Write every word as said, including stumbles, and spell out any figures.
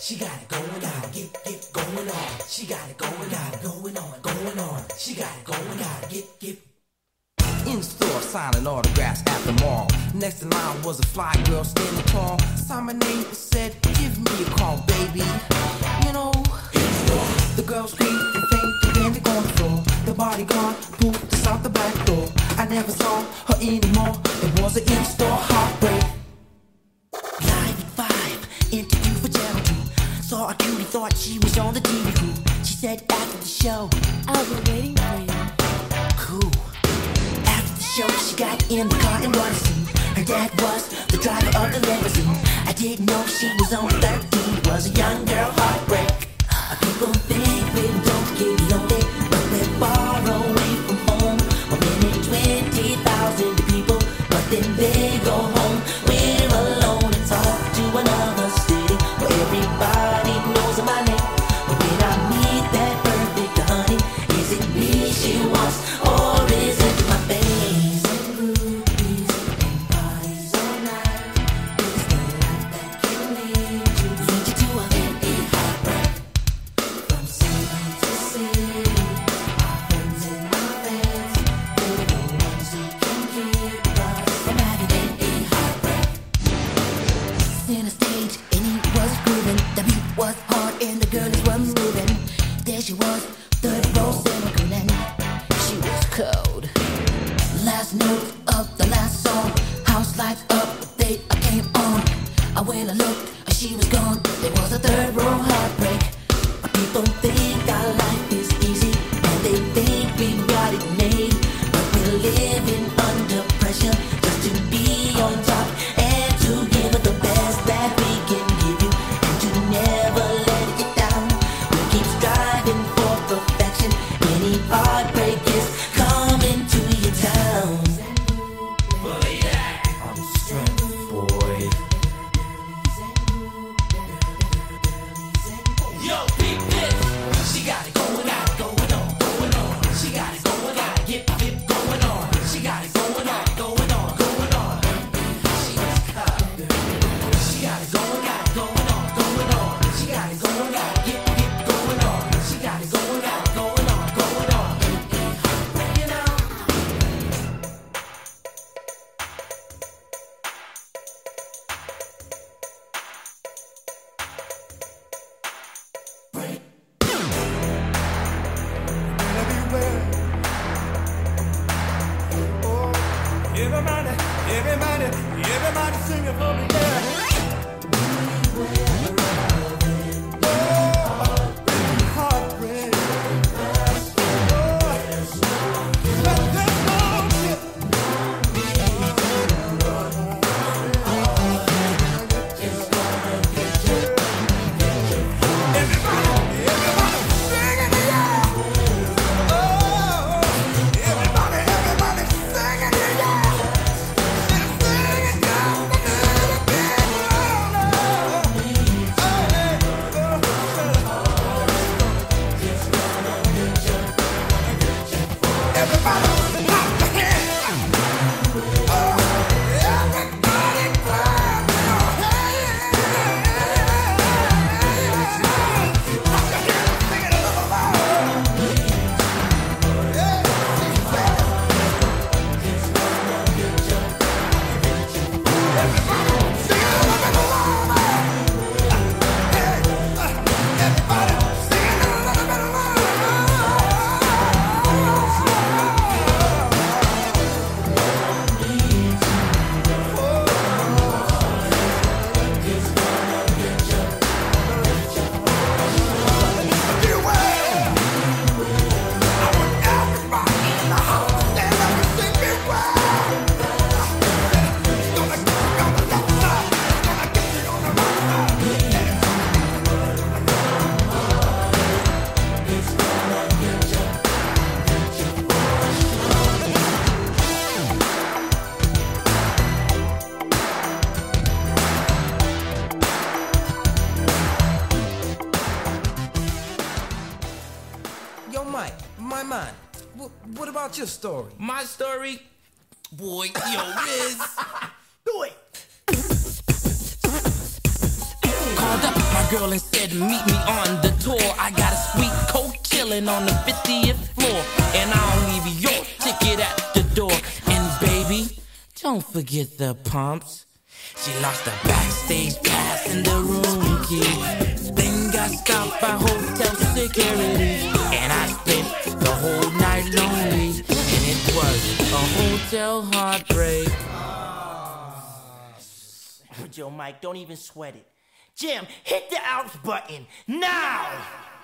She got it going on, get get going on. She got it going on, going on, going on. She got it going on, get get. In store, signing autographs at the mall. Next in line was a fly girl standing tall. Saw my name and said, give me a call, baby. You know, the girl screamed and fainted and they're on the floor. The bodyguard pulled us out the back door. I never saw her anymore. It was an in-store heartbreak. Live at five, interview for Channel two. Saw a cutie, thought she was on the T V crew. She said after the show, I'll be waiting for you. Cool. Show, she got in the car and wanted to see. Her dad was the driver of the limousine. I didn't know she was only thirteen. Was a young girl heartbreak. People think we don't get lonely, but we're far away from home. One minute, twenty thousand people, but then they go home. We're alone and talk to another city where everybody knows my name. But when I meet that perfect honey, is it me she wants or is it my baby? She was third row semicolon. She was cold. Last note of the last song. House lights up, they came on. When I looked, she was gone. There was a third row heartbreak. People think our life is easy, and they think we got it made. But we're living under pressure just to be on top and to give it the best that we can give you, and to never let it get down. We'll keep striving for perfection. Any heartbreak is coming to your town. Believe that. I'm strength, boy. Yo, beat this. She got it going on, going on, going on. She got it going on, get get going on. She got it going on, going on, going on. She was cold. She got it going on, going on, going on. She got it going on, get get going on. She got it going on, going on, going on. You know. Everybody, everybody, everybody singing for me, yeah. Heartbreak. Let that song hit. Everybody, everybody singing, yeah. Oh, everybody, everybody singing, yeah. Yo, Mike, my man, what, what about your story? My story, boy, yo, Riz. Do it. Called up my girl and said meet me on the tour. I got a sweet coat chillin' on the fiftieth floor, and I'll leave your ticket at the door. And baby, don't forget the pumps. She lost the backstage pass and the room key. Then got stopped by hotel security, and I spent the whole night lonely, and it was a hotel heartbreak. Joe Mike, don't even sweat it. Jim, hit the outs button now!